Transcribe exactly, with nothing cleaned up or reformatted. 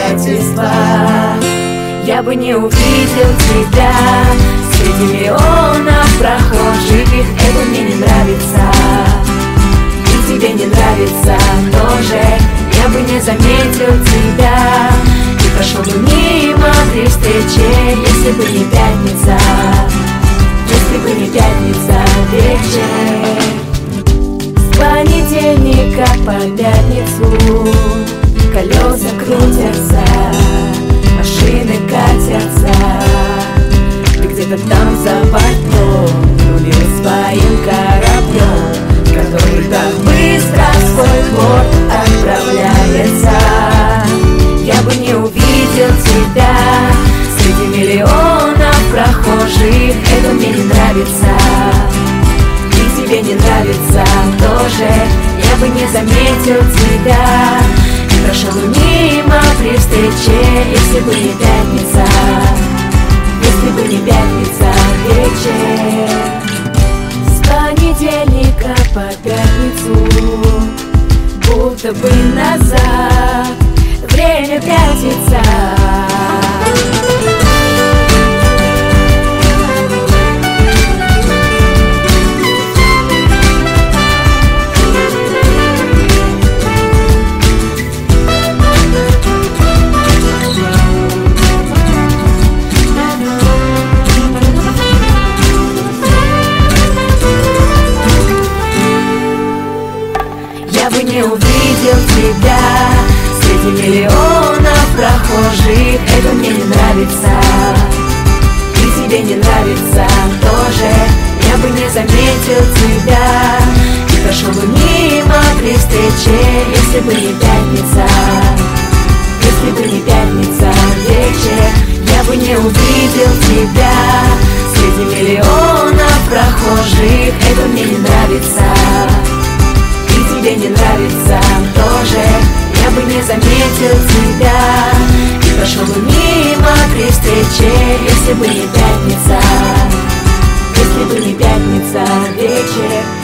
обстоятельства. Я бы не увидел тебя среди миллионов прохожих. Это мне не нравится, и тебе не нравится тоже. Я бы не заметил тебя и прошел бы мимо при встрече, если бы не пятница, если бы не пятница вечер. С понедельника по пятницу колеса крутятся, машины катятся. Ты где-то там за бортом рулил своим кораблем, который так быстро в свой порт отправляется. Я бы не увидел тебя среди миллионов прохожих. Это мне не нравится, и тебе не нравится тоже. Я бы не заметил тебя и прошел бы мимо при встрече, если бы не пятница, если бы не пятница вечер. С понедельника по пятницу будто бы назад время пятится. Я бы не увидел тебя среди миллионов прохожих. Это мне не нравится, и тебе не нравится тоже. Я бы не заметил тебя и прошел бы мимо при встрече, если бы не пятница, если бы не пятница вечер. Я бы не увидел тебя среди миллионов прохожих. Это мне не нравится, и тебе не нравится тоже. Я бы не заметил тебя и прошел бы мимо при встрече, если бы не пятница, если бы не пятница вечер.